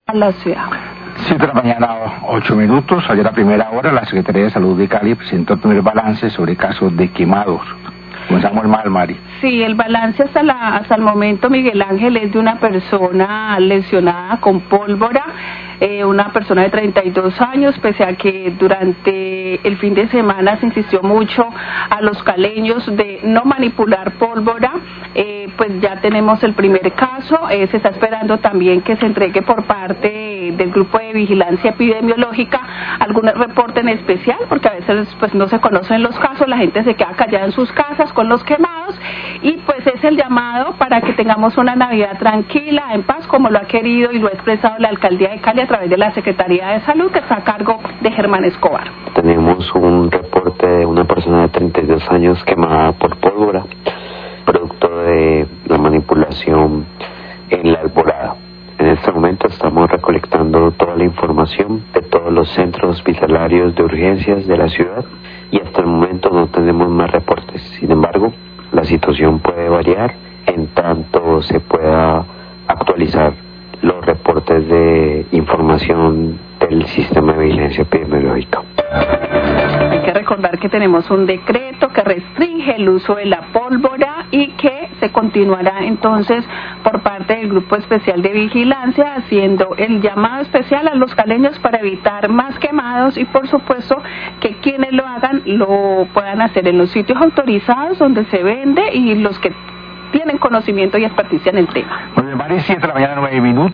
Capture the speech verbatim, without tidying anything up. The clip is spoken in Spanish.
a la ciudad. siete de la mañana, ocho minutos. Ayer a primera hora la Secretaría de Salud de Cali presentó el primer balance sobre casos de quemados. Comenzamos mal, Mari. Sí, el balance hasta, la, hasta el momento, Miguel Ángel, es de una persona lesionada con pólvora, eh, una persona de treinta y dos años, pese a que durante el fin de semana se insistió mucho a los caleños de no manipular pólvora, eh, pues ya tenemos el primer caso. Eh, se está esperando también que se entregue por parte del grupo de vigilancia epidemiológica algún reporte en especial, porque a veces pues no se conocen los casos, la gente se queda callada en sus casas con los quemados, y pues es el llamado para que tengamos una Navidad tranquila, en paz, como lo ha querido y lo ha expresado la Alcaldía de Cali a través de la Secretaría de Salud, que está a cargo de Germán Escobar. Tenemos un reporte de una persona de treinta y dos años quemada por pólvora, producto de la manipulación en la Alborada. En este momento estamos recolectando toda la información de todos los centros hospitalarios de urgencias de la ciudad y hasta el momento no tenemos más reportes. Sin embargo, la situación puede variar en tanto se pueda actualizar los reportes de información del sistema de vigilancia epidemiológica. Hay que recordar que tenemos un decreto que restringe el uso de la pólvora y que se continuará entonces por parte del Grupo Especial de Vigilancia haciendo el llamado especial a los caleños para evitar más quemados y por supuesto que quienes lo hagan lo puedan hacer en los sitios autorizados donde se vende y los que tienen conocimiento y experticia en el tema. Muy bien, Mari, siete de la mañana, nueve minutos.